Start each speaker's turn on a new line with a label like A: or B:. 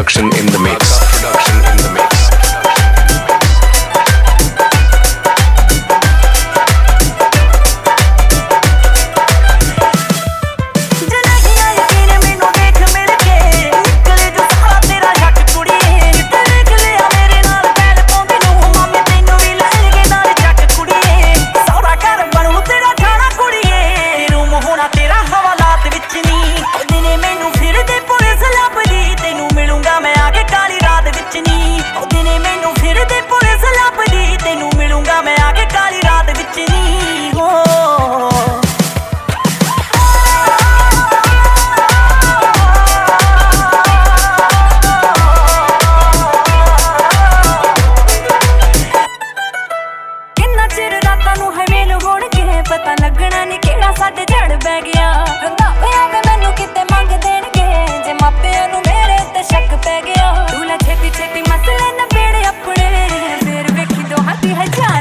A: production in the mix. Production in the mix.
B: पता लगना नहीं केड़ा साडे झड़ बह गया रंधावियां वे मैनू किते मंग देणगे जे मापियां नू मेरे ते शक पै गया तू ला छेती छेती मसले नबेड़े अपने फिर वेखी दोहां दी है जान